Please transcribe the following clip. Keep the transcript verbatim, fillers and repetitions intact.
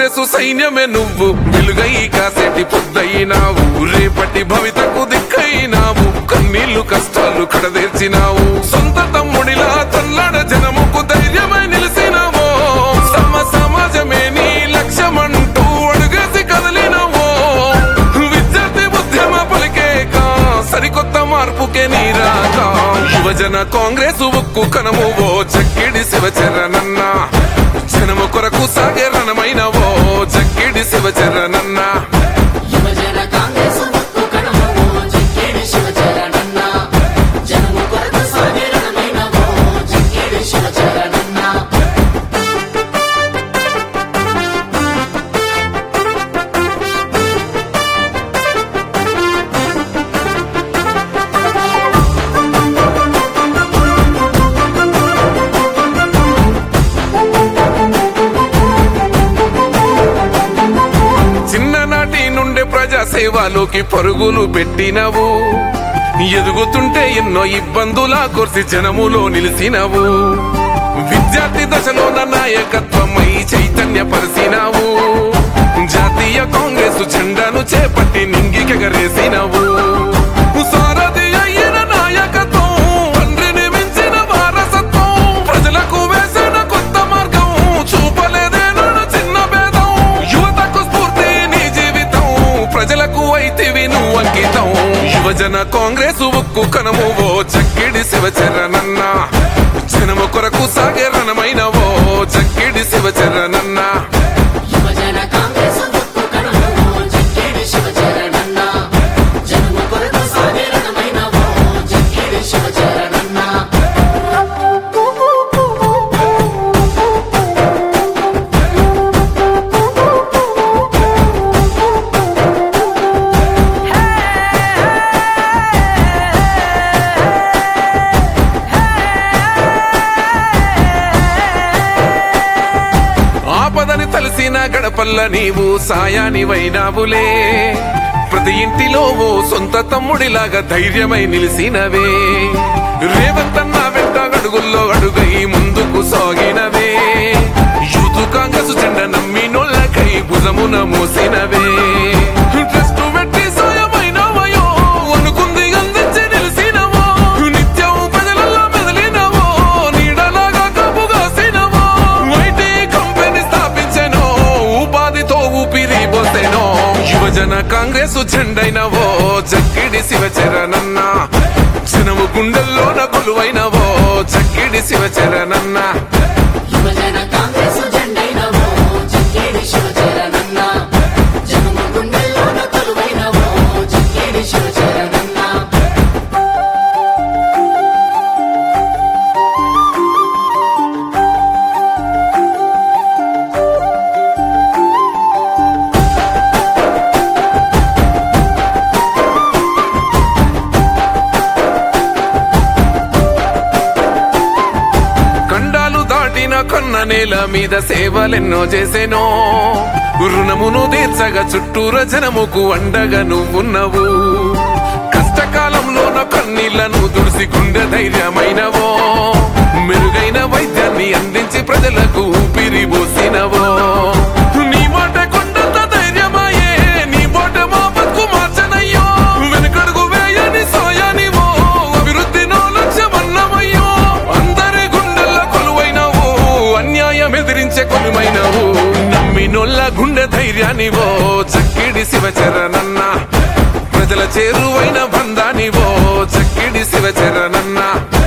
కాంగ్రెసు సైన్యమే నువ్వు వెలుగై కాసేటి పొద్దయినావు రేపటి భవితకు దిక్కైనావు కన్నీళ్లు కష్టాలు కడదేర్చినావు సొంత తమ్ముడిలా తల్లాడ జనముకు ధైర్యమై నిలిసినావో సమ సమాజమే నీ లక్ష్యమంటూ అడుగేసి కదిలినవో విద్యార్థి ఉద్యమ పలికేక సరికొత్త మార్పుకే నీరాక యువజన కాంగ్రెసు ఉక్కు కనమువో చక్కిడి శివచరణన్న జనము కొరకు సాగే రణమైనవో చక్కిడి శివచరణన్న యువజన కాంగ్రెస్ ఉక్కు కణమో చక్కిడి శివచరణన్న జనము కొరకు సాగే రణమైనవో చక్కిడి శివచరణన్న సేవలోకి పరుగులు పెట్టినవు ఎదుగుతుంటే ఎన్నో ఇబ్బందులా కొర్సి జనములో నిలిసినవు విద్యార్థి దశలోన నాయకత్వమై చైతన్యపరిచినావు జాతీయ కాంగ్రెస్ జెండాను చేపట్టి నింగికెగరేసినవు సారథి అయిన నాయకత్వం తండ్రిని మించిన వారసత్వం ప్రజలకు వేసిన కొత్త మార్గం చూపలేదేనో చిన్న భేదం యువతకు స్ఫూర్తి నీ జీవితం ప్రజలకు అయితివి నువ్వు అంకితం యువజన కాంగ్రెస్ ఉక్కు కనమువో చక్కిడి శివచరణన్న జనము కొరకు సాగే రణమైనవో చక్కిడి శివచరణన్న యువజన కాంగ్రెస్ ఉక్కు కణమో చక్కిడి శివచరణన్న జనము కొరకు సాగే రణమైనవో చక్కిడి శివచరణన్న ఆపదని తలసిన గడపల్ల నీవు సాయానివైనావులే ప్రతి ఇంటిలో ఓ సొంత తమ్ముడిలాగా ధైర్యమై నిలిసినవే రేవంతన్న వెంట అడుగుల్లో అడుగై ముందుకు సాగినవే యూత్ కాంగ్రెస్ జెండా నమ్మినోళ్ళకై భుజమున మోసినవే ట్రస్ట్ పెట్టి సాయమైనవయో అనుకుంది అందించి నిలిసినవో నిత్యం ప్రజలలో మెదిలినవో నీడలాగా కప్పుగాసినవో ఐటీ కంపెనీ స్థాపించెనో ఉపాధితో ఊపిరి పోసెనో యువజన కాంగ్రెస్ జెండైనవో చక్కిడి శివచరణన్న జనము గుండెల్లోన కొలువైనవో చక్కిడి శివచరణన్న యువజన కాంగ్రెస్ జెండైనవో చక్కిడి శివచరణన్న జనము గుండెల్లోన కొలువైనవో చక్కిడి శివచరణన్న కండాలు దాటిన కన్న నేల మీద సేవలెన్నో చేసెనో రుణమును తీర్చగా చుట్టూర జనముకు అండగా నువ్వున్నవు కష్టకాలంలోన కన్నీళ్లను తుడిసి గుండె ధైర్యమైనవో మెరుగైన వైద్యాన్ని అందించి ప్రజలకు ఊపిరి పోసినవో నీ మాట కొండంత ధైర్యమాయే నీ మాట మా బతుకు మార్చనయ్యో వెనుకడుగు వేయని సోయానివో అభివృద్ధినో లక్ష్యమన్నమయ్యో అందరి గుండెల్ల కొలువైనవు అన్యాయం ఎదిరించే కొలువైనవు నమ్మినోళ్ళ గుండె ధైర్యానివో చక్కిడి శివచరణన్న ప్రజల చేరువైన బంధానివో చక్కిడి శివచరణన్న